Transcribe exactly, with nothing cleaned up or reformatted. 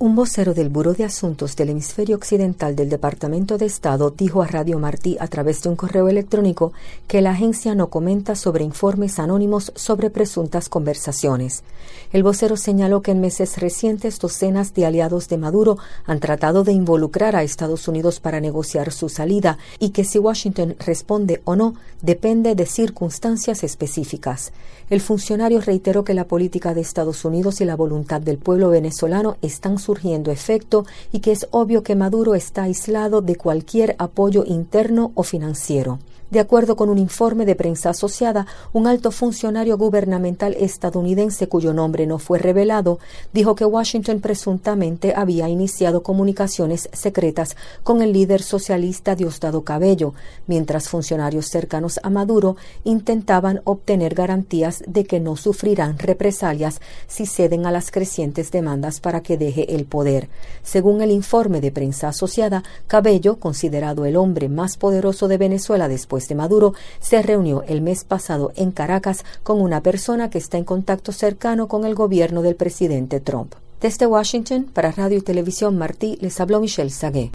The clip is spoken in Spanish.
Un vocero del Buró de Asuntos del Hemisferio Occidental del Departamento de Estado dijo a Radio Martí a través de un correo electrónico que la agencia no comenta sobre informes anónimos sobre presuntas conversaciones. El vocero señaló que en meses recientes docenas de aliados de Maduro han tratado de involucrar a Estados Unidos para negociar su salida y que si Washington responde o no depende de circunstancias específicas. El funcionario reiteró que la política de Estados Unidos y la voluntad del pueblo venezolano están surgiendo efecto y que es obvio que Maduro está aislado de cualquier apoyo interno o financiero. De acuerdo con un informe de prensa asociada, un alto funcionario gubernamental estadounidense cuyo nombre no fue revelado dijo que Washington presuntamente había iniciado comunicaciones secretas con el líder socialista Diosdado Cabello, mientras funcionarios cercanos a Maduro intentaban obtener garantías de que no sufrirán represalias si ceden a las crecientes demandas para que deje el poder. Según el informe de prensa asociada, Cabello, considerado el hombre más poderoso de Venezuela después de Maduro, se reunió el mes pasado en Caracas con una persona que está en contacto cercano con el gobierno del presidente Trump. Desde Washington, para Radio y Televisión Martí, les habló Michelle Sagué.